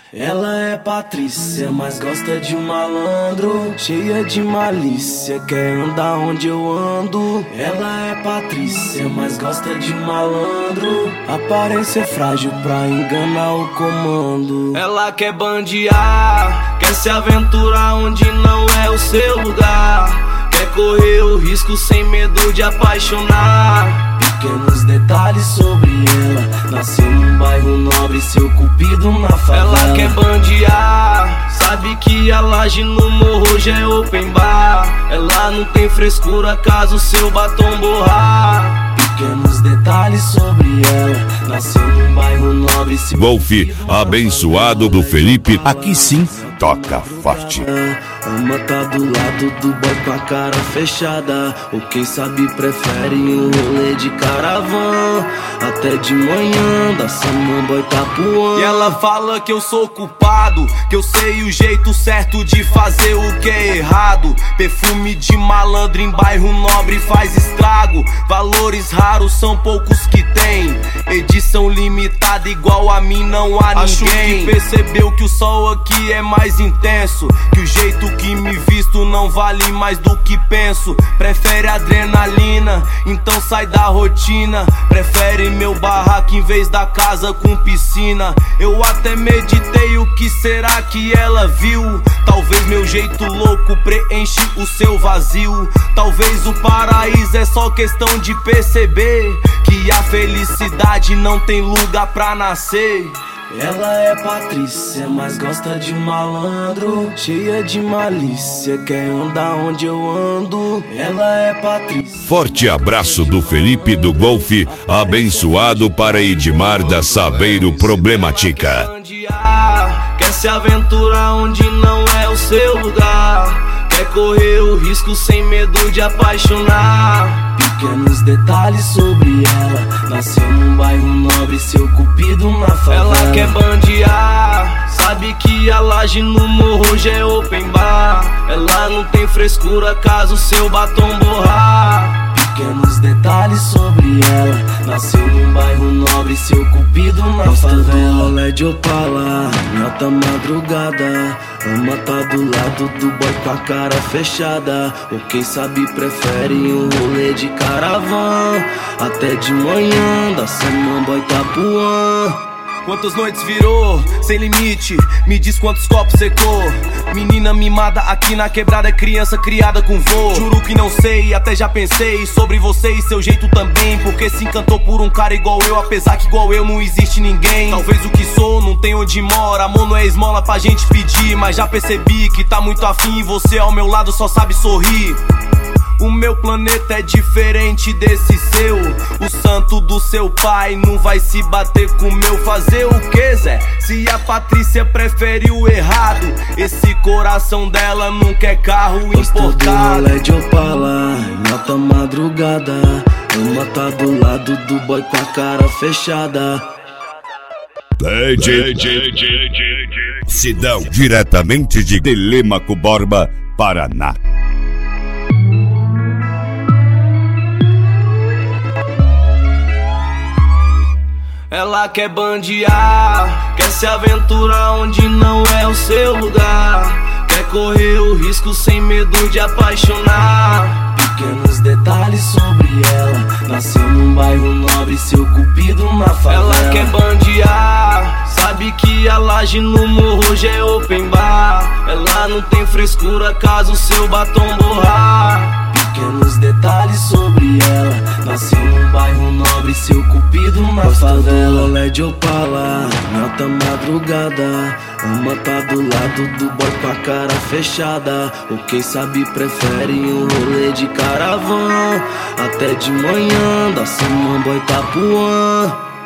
Ela é Patrícia, mas gosta de um malandro, cheia de malícia, quer andar onde eu ando. Ela é Patrícia, mas gosta de um malandro, aparência frágil pra enganar o comando. Ela quer bandear, quer se aventurar onde não é o seu lugar, quer correr o risco sem medo de apaixonar. Pequenos detalhes sobre ela, nasceu num bairro nobre, seu cupido na favela. Ela quer bandear, sabe que a laje no morro hoje é open bar. Ela não tem frescura caso seu batom borrar. Pequenos detalhes sobre ela, nasceu num bairro nobre, seu Golf abençoado do Felipe, aqui sim toca forte. Ama tá do lado do boy com a cara fechada, ou quem sabe prefere um rolê de caravan. Até de manhã da semana boy tá voando. E ela fala que eu sou culpado, que eu sei o jeito certo de fazer o que é errado. Perfume de malandro em bairro nobre faz estrago. Valores raros são poucos que tem, edição limitada igual a mim não há ninguém. Acho que percebeu que o sol aqui é mais intenso, que o jeito que me visto não vale mais do que penso. Prefere adrenalina, então sai da rotina. Prefere meu barraco em vez da casa com piscina. Eu até meditei o que será que ela viu. Talvez meu jeito louco preenche o seu vazio. Talvez o paraíso é só questão de perceber que a felicidade não tem lugar pra nascer. Ela é Patrícia, mas gosta de um malandro, cheia de malícia, quer andar onde eu ando. Ela é Patrícia. Forte abraço do Felipe do Golf, abençoado para Edmar da Saveiro Problemática. Quer se aventurar onde não é o seu lugar, quer correr o risco sem medo de apaixonar. Pequenos detalhes sobre ela, nasceu num bairro nobre, seu cupido na favela. Ela quer bandear, sabe que a laje no morro hoje é open bar. Ela não tem frescura caso seu batom borrar. Pequenos detalhes sobre ela, nasceu num bairro nobre, seu cupido na favela. Ela é de Opala, em alta madrugada, ama tá do lado do boy com a cara fechada, ou quem sabe prefere um rolê de caravan. Até de manhã da semana boy tá voando. Quantas noites virou, sem limite, me diz quantos copos secou. Menina mimada aqui na quebrada, é criança criada com vô. Juro que não sei, até já pensei sobre você e seu jeito também, porque se encantou por um cara igual eu, apesar que igual eu não existe ninguém. Talvez o que sou não tem onde mora, amor não é esmola pra gente pedir, mas já percebi que tá muito afim e você ao meu lado só sabe sorrir. O meu planeta é diferente desse seu, o santo do seu pai não vai se bater com o meu. Fazer o que, Zé? Se a Patrícia prefere o errado, esse coração dela não quer carro importado. Ela é de Opala, em alta madrugada, ama tá do lado do boy com a cara fechada. Sidão, diretamente de Telêmaco Borba, Paraná. Ela quer bandear, quer se aventurar onde não é o seu lugar, quer correr o risco sem medo de apaixonar. Pequenos detalhes sobre ela, nasceu num bairro nobre, seu cupido na favela. Ela quer bandear, sabe que a laje no morro hoje é open bar. Ela não tem frescura caso seu batom borrar. Pequenos detalhes sobre ela, nasceu num bairro nobre, seu cupido na favela. Ela é de Opala, em alta madrugada, ama tá do lado do boy com a cara fechada, ou quem sabe prefere um rolê de caravan. Até de manhã da semana boy tá voando.